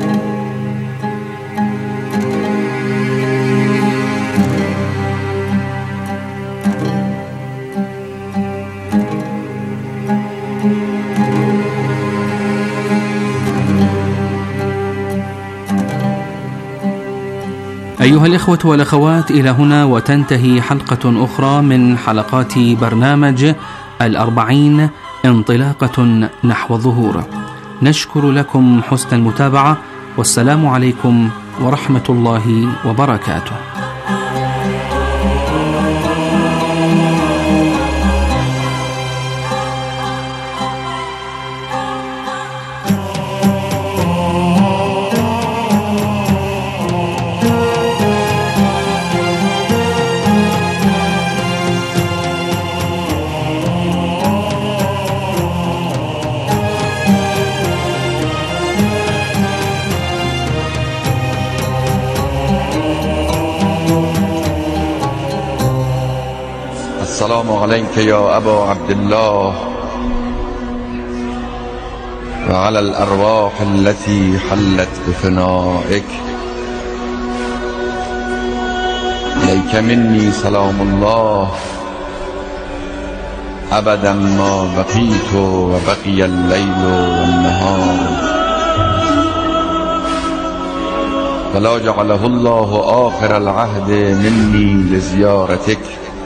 S6: أيها الإخوة والأخوات، إلى هنا وتنتهي حلقة أخرى من حلقات برنامج الأربعين انطلاقة نحو الظهور. نشكر لكم حسن المتابعة، والسلام عليكم ورحمة الله وبركاته.
S16: السلام عليك يا أبا عبد الله وعلى الأرواح التي حلت بفنائك. إليك مني سلام الله أبدا ما بقيت وبقي الليل والنهار. فلا جعله الله آخر العهد مني لزيارتك.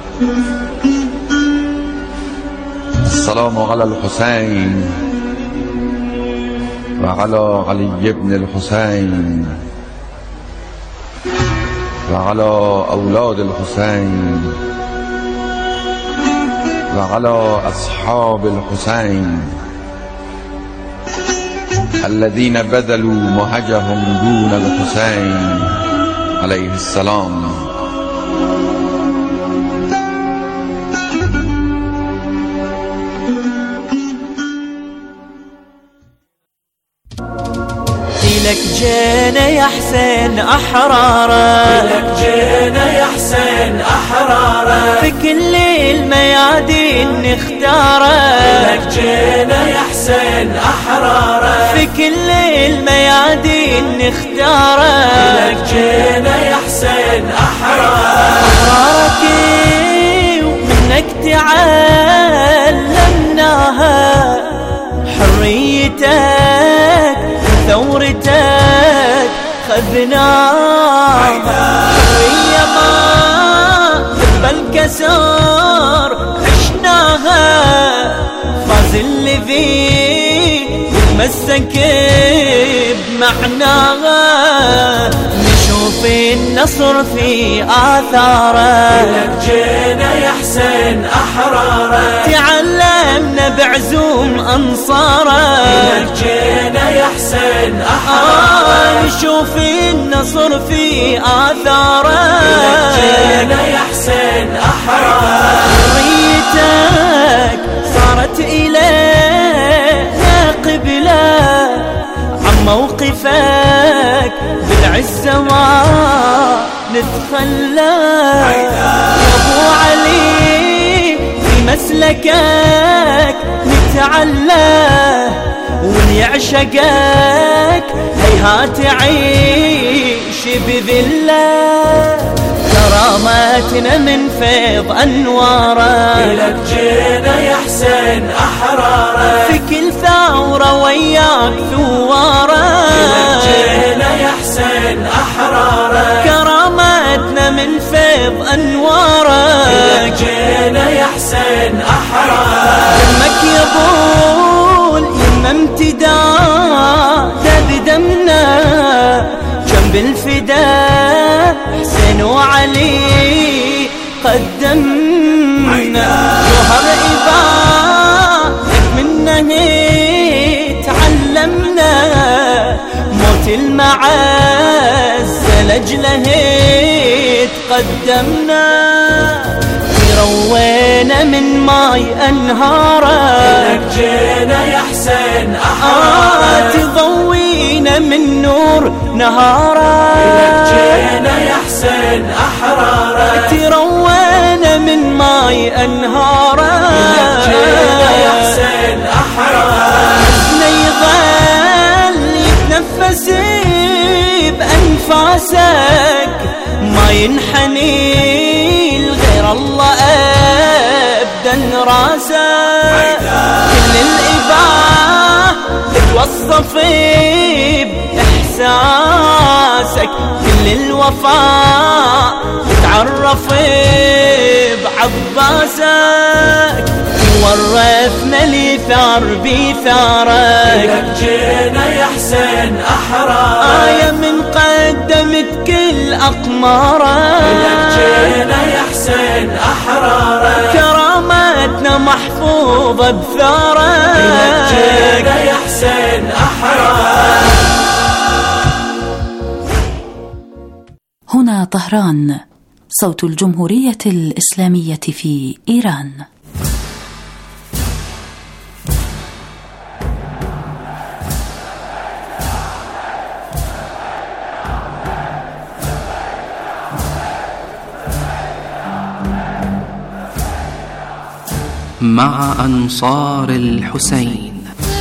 S16: السلام على الحسين وعلى علي بن الحسين وعلى أولاد الحسين وعلى أصحاب الحسين الذين بذلوا مهجهم دون الحسين عليه السلام.
S14: لك جينا يا حسين أحرارا، لك جينا يا حسين أحرارا، في كل الميادين نختارا، لك جينا يا حسين أحرارا، في كل الميادين نختارا، لك جينا يا حسين أحرارا. أحرارك ومنك تعلمناها، حريتك ثورتك خذناها، حرية ما بالكسر عشناها، فاز اللي فيه يتمسك بمعناها، نشوف النصر في آثاره، لك جينا يا حسين أحراره، تعلمنا بعزوم أنصاره، لك جينا يا حسين أحراره، نشوف النصر في آثاره، لك جينا يا حسين أحراره. حريتك صارت إلينا قبلة، عن موقفك بالعزة ما نتخلى، يا أبو علي في مسلكك نتعلى، واللي يعشقك هيهات يعيش بذلة، كرامتنا من فيض أنواره، لك جينا يا حسين أحراره، في كل ثورة وياك ثواره، لك جينا يا حسين أحراره، كرامتنا من فيض أنواره، لك جينا يا حسين أحراره. دمك يبول يما امتداد بدمنا، جنب الفداء حسين وعلي قدمنا، جوهر إباك منه تعلمنا، موت المعز لأجله تقدمنا، روينا من ماي أنهاره، لك جينا يا حسين أحراره، تضوينا من نور نهاره، لك جينا يا حسين أحراره، تروينا من ماي أنهاره، لك جينا يا حسين أحراره. حزن يظل يتنفس بأنفاسك، ما ينحني غير الله أبدا راسك، كل الإباء تتوصف بإحساسك، كل الوفاء تتعرف بعباسك، ورثنا الإثار بثارك، لك جينا يا حسين أحراره، آية من قدمت كل أقمارك، لك جينا يا حسين أحراره، كرامتنا محفوظة بثارك، لك جينا يا حسين أحراره.
S3: هنا طهران، صوت الجمهورية الإسلامية في إيران.
S5: مع أنصار الحسين.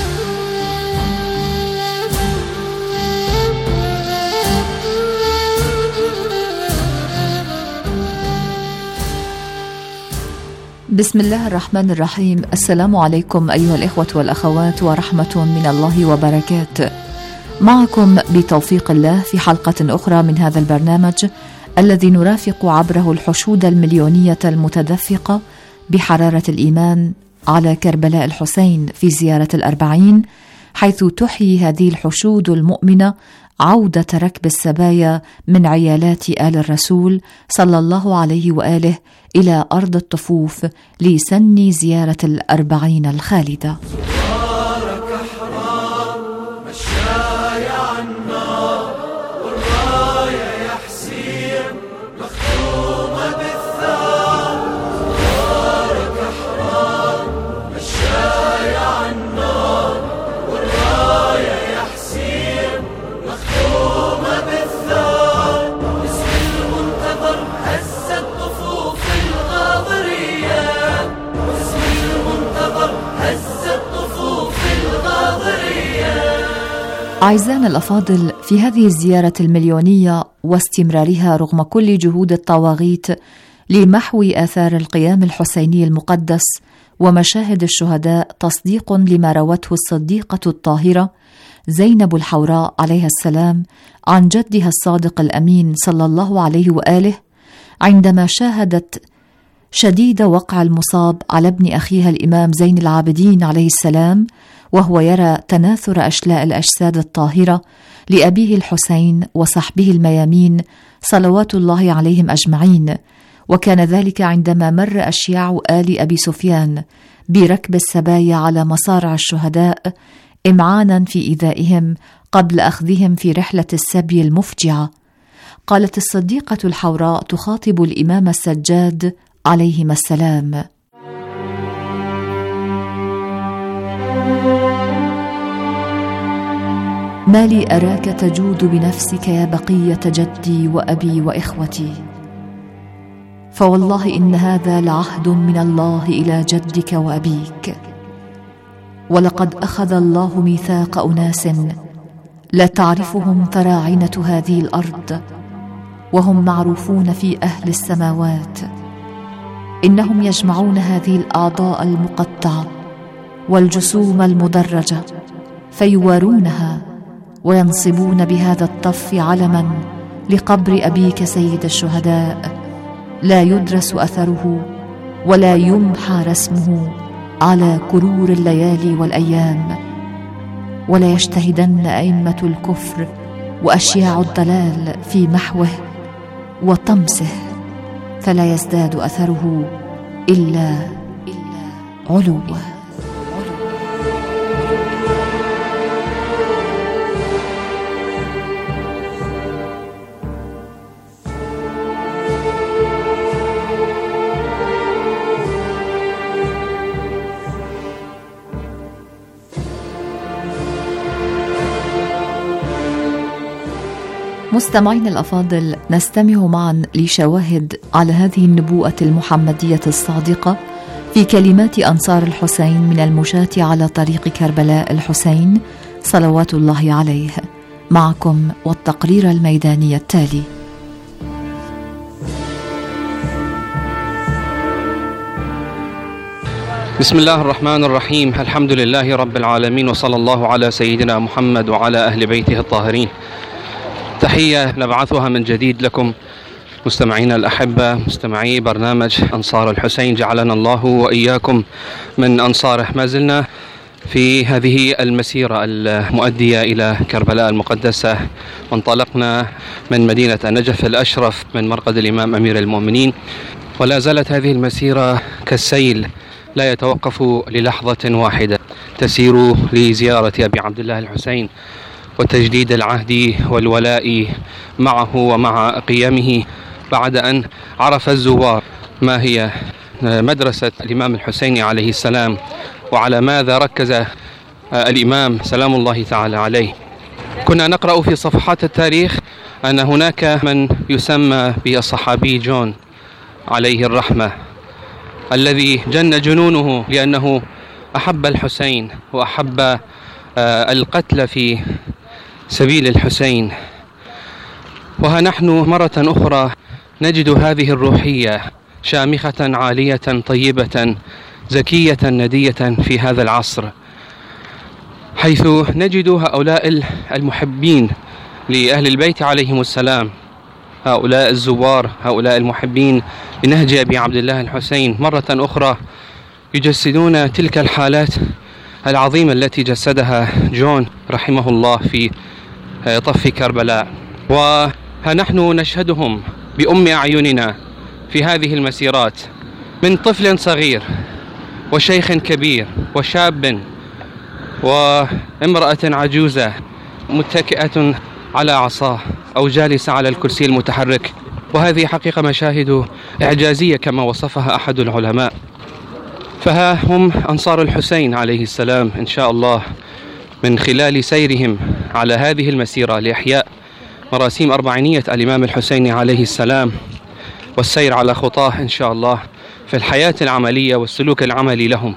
S4: بسم الله الرحمن الرحيم. السلام عليكم أيها الإخوة والأخوات ورحمة من الله وبركاته. معكم بتوفيق الله في حلقة أخرى من هذا البرنامج الذي نرافق عبره الحشود المليونية المتدفقة بحرارة الإيمان على كربلاء الحسين في زيارة الأربعين، حيث تحيي هذه الحشود المؤمنة عودة ركب السبايا من عيالات آل الرسول صلى الله عليه وآله إلى أرض الطفوف لسن زيارة الأربعين الخالدة. أعزائنا الأفاضل، في هذه الزيارة المليونية واستمرارها رغم كل جهود الطواغيت لمحو آثار القيام الحسيني المقدس ومشاهد الشهداء، تصديق لما روته الصديقة الطاهرة زينب الحوراء عليها السلام عن جدها الصادق الأمين صلى الله عليه وآله عندما شاهدت شديد وقع المصاب على ابن أخيها الإمام زين العابدين عليه السلام، وهو يرى تناثر أشلاء الأجساد الطاهرة لأبيه الحسين وصحبه الميامين صلوات الله عليهم أجمعين. وكان ذلك عندما مر أشياع آل أبي سفيان بركب السبايا على مصارع الشهداء إمعانا في إيذائهم قبل أخذهم في رحلة السبي المفجعة. قالت الصديقة الحوراء تخاطب الإمام السجاد عليهما السلام: ما لي أراك تجود بنفسك يا بقية جدي وأبي وإخوتي، فوالله إن هذا لعهد من الله إلى جدك وأبيك، ولقد أخذ الله ميثاق أناس لا تعرفهم فراعنة هذه الأرض وهم معروفون في أهل السماوات، إنهم يجمعون هذه الأعضاء المقطعة والجسوم المدرجة فيوارونها وينصبون بهذا الطف علما لقبر أبيك سيد الشهداء، لا يدرس أثره ولا يمحى رسمه على كرور الليالي والأيام، ولا يجتهدن أئمة الكفر وأشياع الضلال في محوه وطمسه، فلا يزداد أثره إلا علوه. مستمعين الأفاضل، نستمع معا لشواهد على هذه النبوءة المحمدية الصادقة في كلمات أنصار الحسين من المشاة على طريق كربلاء الحسين صلوات الله عليه. معكم والتقرير الميداني التالي.
S17: بسم الله الرحمن الرحيم. الحمد لله رب العالمين، وصلى الله على سيدنا محمد وعلى أهل بيته الطاهرين. تحية نبعثها من جديد لكم مستمعينا الأحبة، مستمعي برنامج أنصار الحسين، جعلنا الله وإياكم من أنصاره. ما زلنا في هذه المسيرة المؤدية إلى كربلاء المقدسة، وانطلقنا من مدينة النجف الأشرف من مرقد الإمام أمير المؤمنين، ولا زالت هذه المسيرة كالسيل لا يتوقف للحظة واحدة، تسير لزيارة أبي عبد الله الحسين وتجديد العهد والولاء معه ومع قيامه، بعد أن عرف الزوار ما هي مدرسة الإمام الحسين عليه السلام وعلى ماذا ركز الإمام سلام الله تعالى عليه. كنا نقرأ في صفحات التاريخ أن هناك من يسمى بالصحابي جون عليه الرحمة، الذي جن جنونه لأنه أحب الحسين وأحب القتل في سبيل الحسين. وها نحن مرة أخرى نجد هذه الروحية شامخة عالية طيبة زكية ندية في هذا العصر. حيث نجد هؤلاء المحبين لأهل البيت عليهم السلام، هؤلاء الزوار، هؤلاء المحبين لنهج أبي عبد الله الحسين مرة أخرى يجسدون تلك الحالات العظيمة التي جسدها جون رحمه الله في طف كربلاء. ونحن نشهدهم بأم أعيننا في هذه المسيرات، من طفل صغير وشيخ كبير وشاب وامرأة عجوزة متكئة على عصاه أو جالسة على الكرسي المتحرك. وهذه حقيقة مشاهد إعجازية كما وصفها أحد العلماء. فها هم أنصار الحسين عليه السلام إن شاء الله من خلال سيرهم على هذه المسيرة لإحياء مراسيم أربعينية الإمام الحسين عليه السلام والسير على خطاه إن شاء الله في الحياة العملية والسلوك العملي لهم.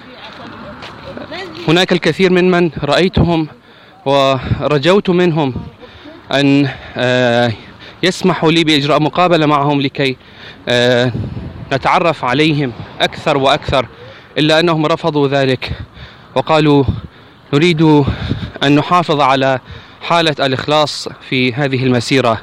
S17: هناك الكثير من رأيتهم ورجوت منهم أن يسمحوا لي بإجراء مقابلة معهم لكي نتعرف عليهم أكثر وأكثر، إلا أنهم رفضوا ذلك وقالوا نريد أن نحافظ على حالة الإخلاص في هذه المسيرة.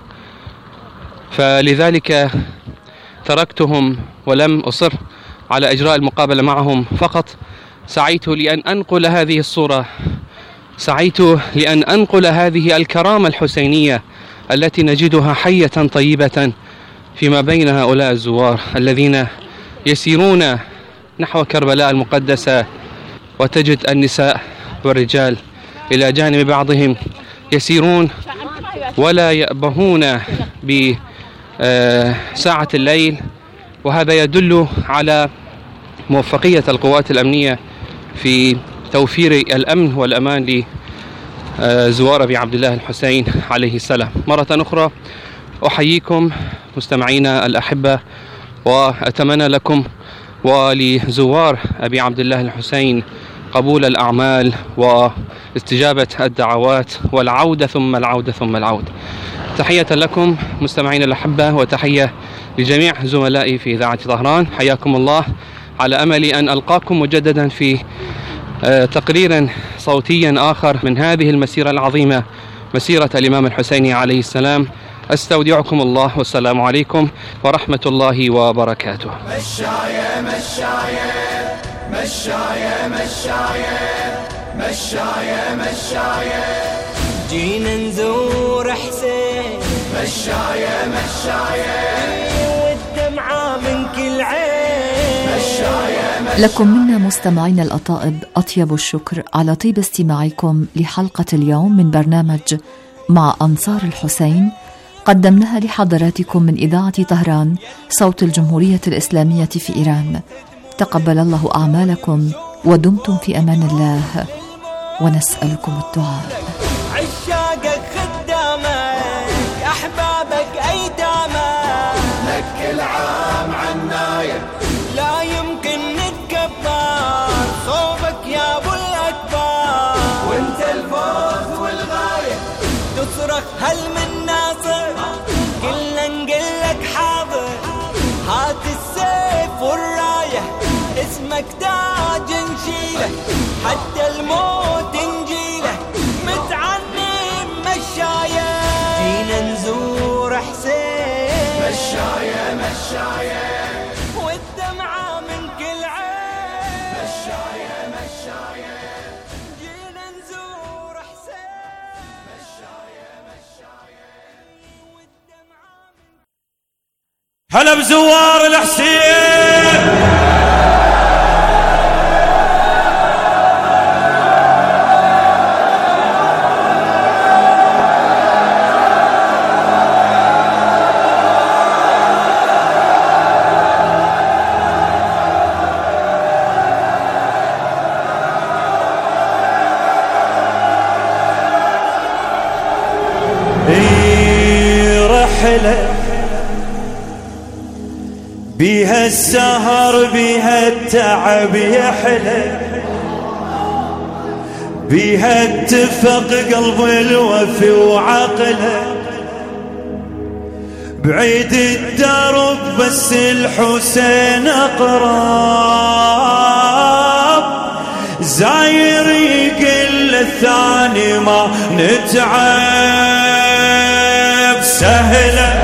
S17: فلذلك تركتهم ولم أصر على إجراء المقابلة معهم، فقط سعيت لأن أنقل هذه الصورة، سعيت لأن أنقل هذه الكرامة الحسينية التي نجدها حية طيبة فيما بين هؤلاء الزوار الذين يسيرون نحو كربلاء المقدسة، وتجد النساء والرجال إلى جانب بعضهم يسيرون ولا يأبهون بساعة الليل. وهذا يدل على موفقية القوات الأمنية في توفير الأمن والأمان لزوار أبي عبد الله الحسين عليه السلام. مرة أخرى أحييكم مستمعينا الأحبة، وأتمنى لكم ولزوار أبي عبد الله الحسين قبول الأعمال واستجابة الدعوات والعودة ثم العودة ثم العودة. تحية لكم مستمعين الأحبة، وتحية لجميع زملائي في إذاعة طهران، حياكم الله، على أمل أن ألقاكم مجددا في تقرير صوتي آخر من هذه المسيرة العظيمة، مسيرة الإمام الحسين عليه السلام. أستودعكم الله، والسلام عليكم ورحمة الله وبركاته.
S11: مشاية مشاية مشاية مشاية مشاية مشاية
S14: جينا نزور حسين،
S11: مشاية مشاية
S14: والدمعة من كل عين،
S11: مشاية
S4: لكم منا مستمعين الأطائب أطيب الشكر على طيب استماعكم لحلقة اليوم من برنامج مع أنصار الحسين، قدمناها لحضراتكم من إذاعة طهران صوت الجمهورية الإسلامية في إيران. تقبل الله أعمالكم ودمتم في أمان الله، ونسألكم الدعاء.
S14: عشاقك خدامك، أحبابك أيتامك،
S11: لك كل عام عناية
S14: لا يمكن نتكبر، صوبك يا أبو الأكبر،
S11: وانت الفوز والغاية،
S14: تصرخ هل من ناصر، كلنا نقلك حاضر، هات السيف والراية، اسمك تاج نشيله، حتى الموت نجيله، متعنم مشاية، جينا نزور حسين،
S11: مشاية مشاية
S14: والدمعة من كل عين،
S11: مشاية مشاية
S14: جينا نزور حسين،
S11: مشاية مشاية
S14: والدمعة من
S9: هلا بزوار الحسين. رحلة بيها السهر بيها التعب يحلى، بيها اتفق قلب الوفي وعقله، بعيد الدرب بس الحسين اقرب، زاير يقل الثاني ما نتعب. سهلة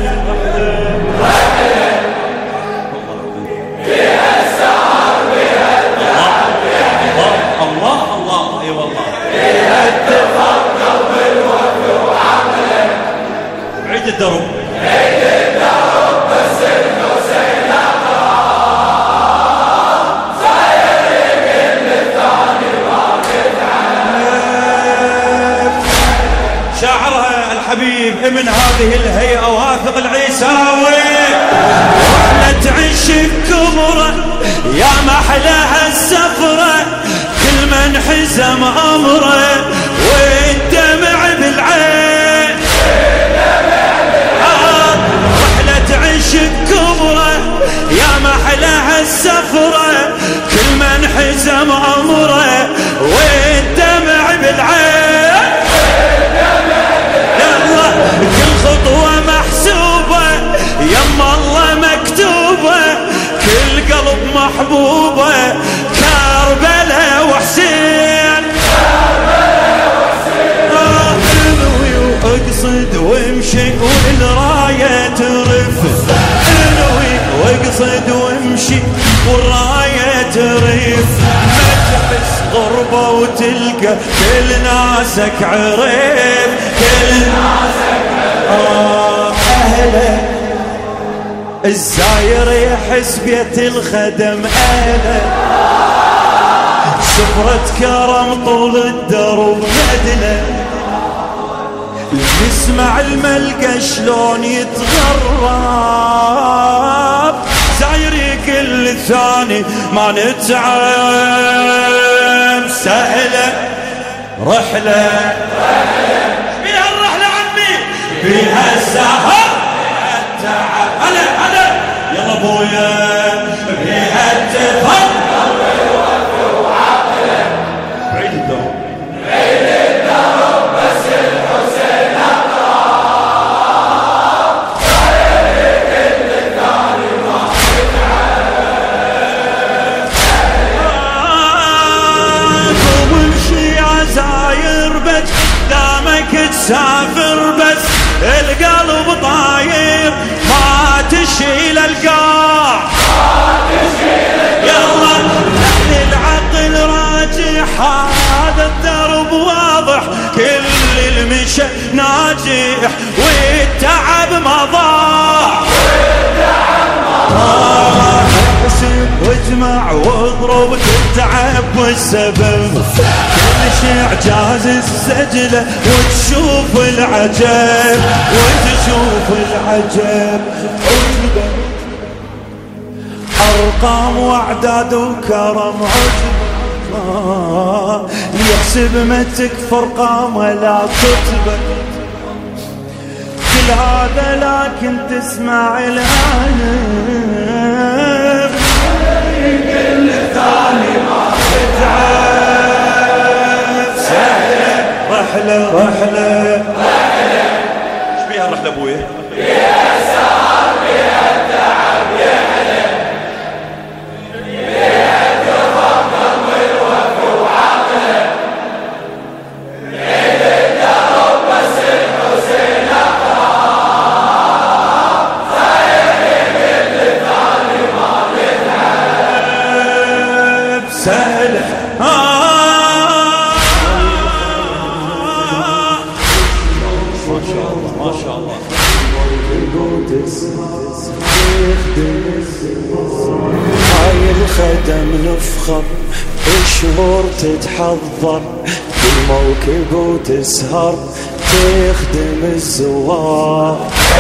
S9: الدرب بس الحسين أقرب سيري كل الثاني ما نتعب. شاعرها الحبيب ابن هذه الهيئة واثق العيساوي. واحنا تعيش بكبره يا محلاها السفرة كل من حزم أمره والدمع بالعين. تعيش بكبره يا محلاها السفرة كل من حزم أمره والدمع بالعين. يلا كل خطوة محسوبة يما الله مكتوبة كل قلب محبوبة كربلاء وحسين. اقصد وامشي والراية ترف واقصد وامشي والراية ترف. ما تحس غربة وتلقى كل ناسك عرف كل ناسك أهله الزاير يحس بيت الخدم أهله. سفرة كرم طول الدرب يدله نسمع الملقى شلون يتغرب. زايري كل ثاني ما نتعب. سهلة رحلة فيها الرحلة عمي فيها السهر فيها التعب. هلا هلا يلا ابويا فيها التفكر والوفي وعقله. بعيد الدرب بعيد الدرب بس الحسين تسافر بس القلب طاير ما تشيل القاع. يلا نحن العقل راجح هذا الدرب واضح كل المشى ناجح والتعب ما ضاع. احسب واجمع واضرب تتعب والسبب كل شي اعجاز السجله وتشوف العجب وتشوف العجب. ارقام واعداد وكرم عجب يحسب ما تكفى ارقام ولا كتبه. كل هذا لكن تسمع الآن كل ثاني ما تتعب. سهلة رحلة رحلة ايش بيها الرحلة ابويا؟ بيها السهر بيها التعب يحلى بيها التفكر والوفي وعقله. بعيد الدرب بس الحسين سهلة ما شاء الله ما شاء الله. هاي الخدم نفخر الشهور تتحضر بالموكب وتسهر تخدم الزوار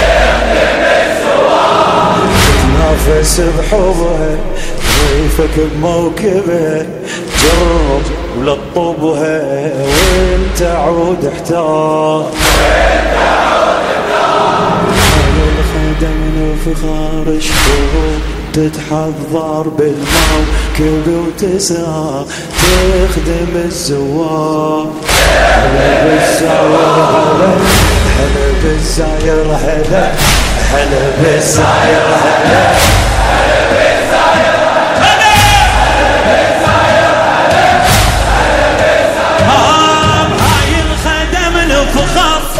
S9: تتنافس بحبها ضيفك بموكبها جرب ولطبها وانت عود احتار. الخدم نفخار الشهور تتحضر بالموكب وتسهر تخدم الزوار. هلا بالزاير هلا هلا بالزاير هلا